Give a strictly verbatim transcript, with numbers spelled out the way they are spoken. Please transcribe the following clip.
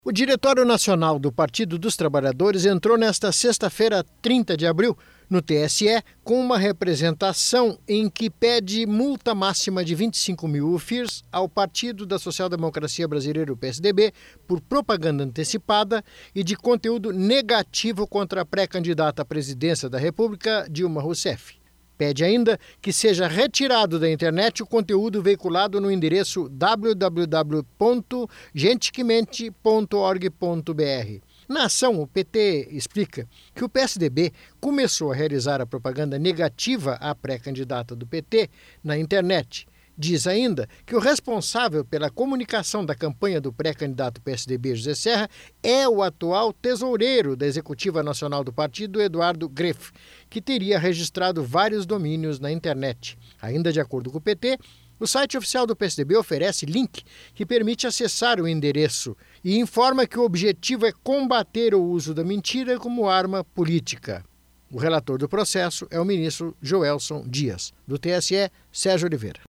O Diretório Nacional do Partido dos Trabalhadores entrou nesta sexta-feira, trinta de abril, no T S E, com uma representação em que pede multa máxima de vinte e cinco mil U F I Rs ao Partido da Social Democracia Brasileira, o P S D B, por propaganda antecipada e de conteúdo negativo contra a pré-candidata à presidência da República, Dilma Rousseff. Pede ainda que seja retirado da internet o conteúdo veiculado no endereço w w w ponto gente que mente ponto org ponto b r. Na ação, o P T explica que o P S D B começou a realizar a propaganda negativa à pré-candidata do P T na internet. Diz ainda que o responsável pela comunicação da campanha do pré-candidato P S D B, José Serra, é o atual tesoureiro da Executiva Nacional do Partido, Eduardo Greff, que teria registrado vários domínios na internet. Ainda de acordo com o P T, o site oficial do P S D B oferece link que permite acessar o endereço e informa que o objetivo é combater o uso da mentira como arma política. O relator do processo é o ministro Joelson Dias. Do T S E, Sérgio Oliveira.